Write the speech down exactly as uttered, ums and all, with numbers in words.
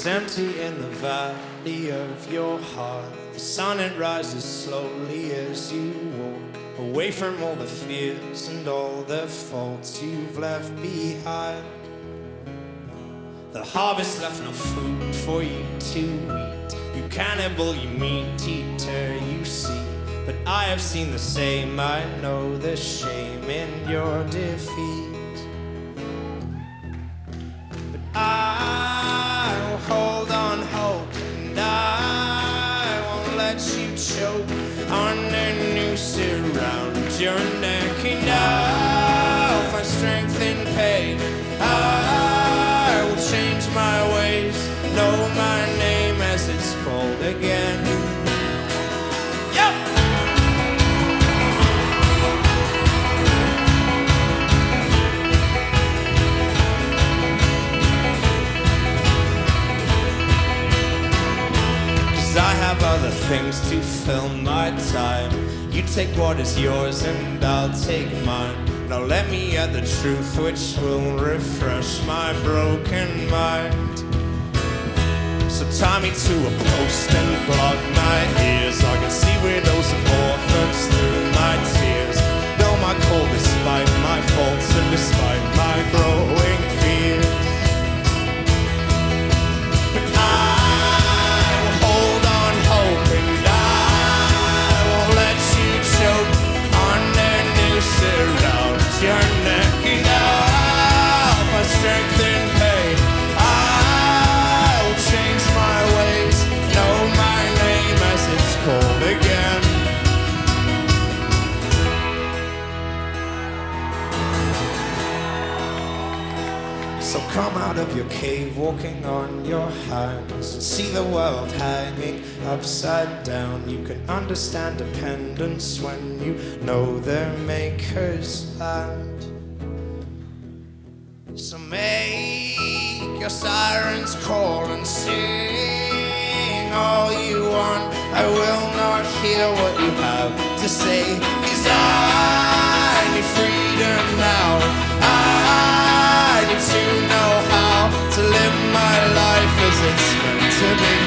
It's empty in the valley of your heart. The sun, it rises slowly as you walk away from all the fears and all the faults you've left behind. The harvest left no food for you to eat. You cannibal, you meat eater, you see. But I have seen the same, I know the shame in your defeat. But I will hold on hope, and I won't let you choke on a noose around your neck. And I'll find strength in pain. I will change my ways, know my name as it's called again. Yep! I have other things to fill my time. You take what is yours and I'll take mine. Now let me add the truth which will refresh my broken mind. So tie me to a post and block my ears. I can see widows and orphans through my tears. Know my call despite my faults and despite my growing fears. Your neck and I'll find strength in pain. I will change my ways, know my name as it's called again. So come out of your cave, walking on your hands, and see the world hanging upside down. You can understand dependence when you know their maker's land. So make your sirens call and sing all you want. I will not hear what you have to say, 'cause I need freedom now. I need to know how to live my life as it's meant to be.